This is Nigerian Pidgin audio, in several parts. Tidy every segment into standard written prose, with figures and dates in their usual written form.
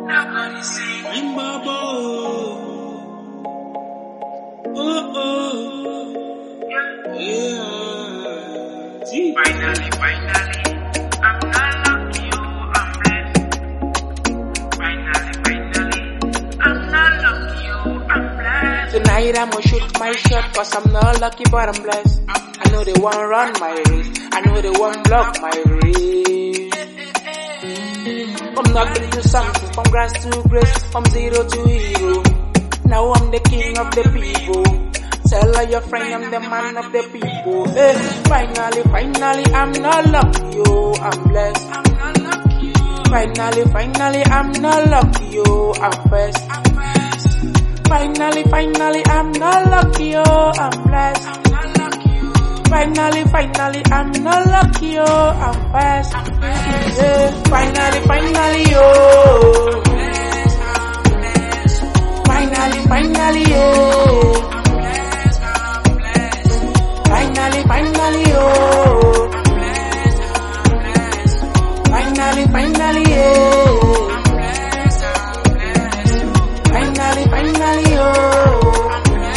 I'm Babo. Oh, oh. Yeah. See? Finally, I'm not lucky, oh, I'm blessed. Finally, I'm not lucky, oh, I'm blessed. Tonight I'ma shoot my shot, cause I'm not lucky but I'm blessed. I know they won't run my race, I know they won't block my race. From nothing to something, from grass to grace, from zero to hero. Now I'm the king of the people. Tell all your friends I'm the man of the people. Hey, finally, I'm not lucky, oh, I'm blessed. Finally, I'm not lucky, oh, I'm blessed. Finally, I'm not lucky, oh, I'm blessed. Finally, I'm not lucky, oh, I'm blessed. Yeah, finally, oh. Finally, oh. Finally, oh. Finally, oh. Finally, oh.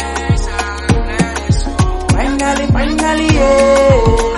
Finally, oh.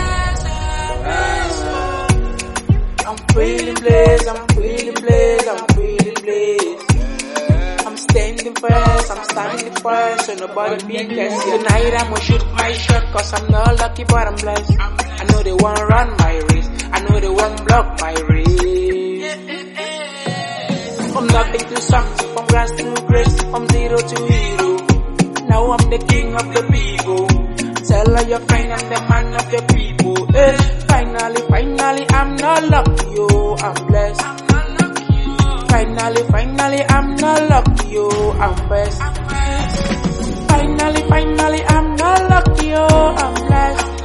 I'm feeling blessed, I'm feeling blessed, I'm feeling blessed. I'm standing first, I'm standing first, so nobody be guessing. Tonight I'ma shoot my shot, cause I'm not lucky but I'm blessed. I know they won't run my race, I know they won't block my race. From nothing to something, from grass to grace, from zero to hero. Now I'm the king of the people. Tell all your friends I'm the man of the people. Hey, finally, I'm not lucky, oh, I'm blessed. Finally, I'm not lucky, oh, I'm blessed. Finally, I'm not lucky, oh, I'm blessed.